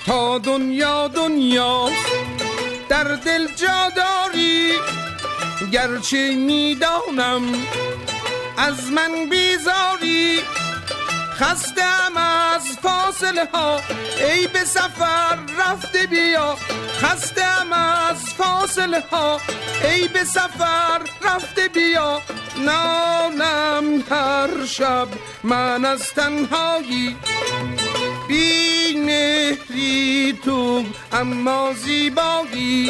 تا دنیا در دل جا داری، گرچه میدانم از من بیزاری. خستم از فاصله ها ای به سفر رفته بیا، خستم از فاصله ها ای به سفر رفته بیا. نالم هر شب من از تنهایی، بی مهری تو اما زیبایی.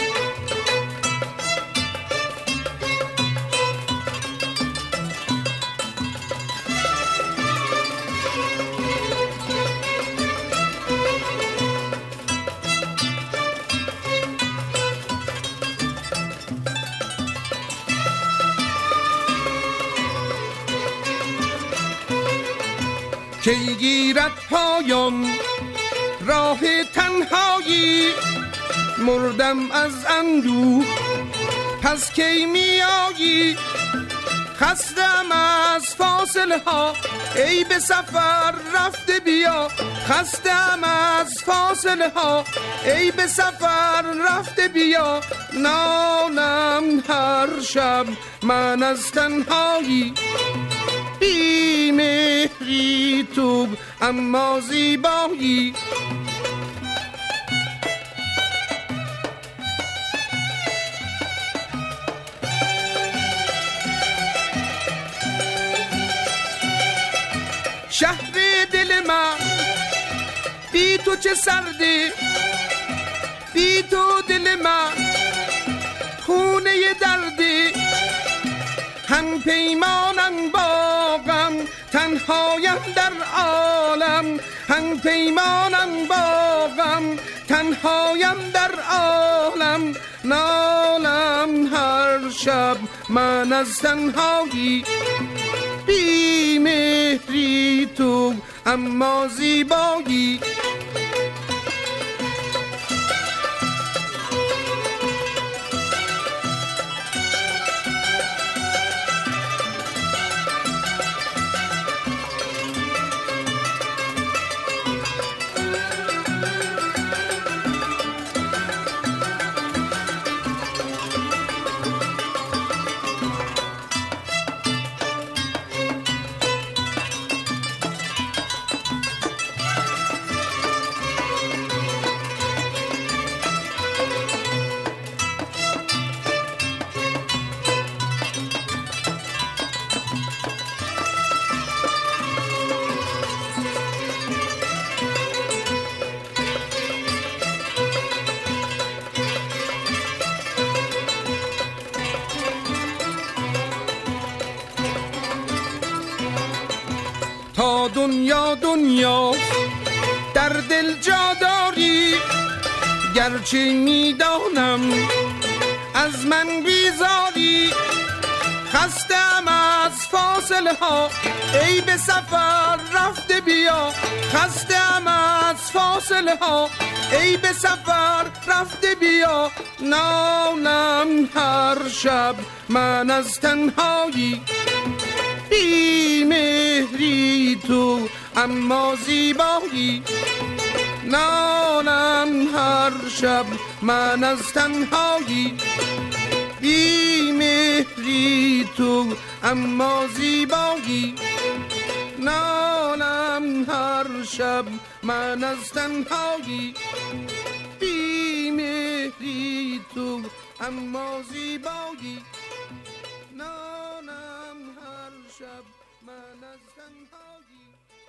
کی گیرد پایان راه تنهایی، مردم از اندوه پس کی می آیی. خستم از فاصله ها ای به سفر رفته بیا، خستم از فاصله ها ای به سفر رفته بیا. نالم هر شب من از تنهایی، بی مهری تو اما زیبایی. شهر دل من بی تو چه سرده، بی تو دل من خونه درده. هم پیمانم با غم تنهایم در عالم، هم پیمانم با غم تنهایم در عالم. نالم هر شب من از تنهایی، بی مهری تو اما زیبایی. تا دنیا در دل جا داری، گرچه میدانم از من بیزاری. خستم از فاصله ها ای به سفر رفته بیا، خستم از فاصله ها ای به سفر رفته بیا. نالم هر شب من از تنهایی، بی مهری تو اما زیبایی. نالم هر شب من از تنهایی، بی مهری تو اما زیبایی. نالم هر شب من از تنهایی، بی مهری تو اما زیبایی. نالم هر شب من از تنهایی.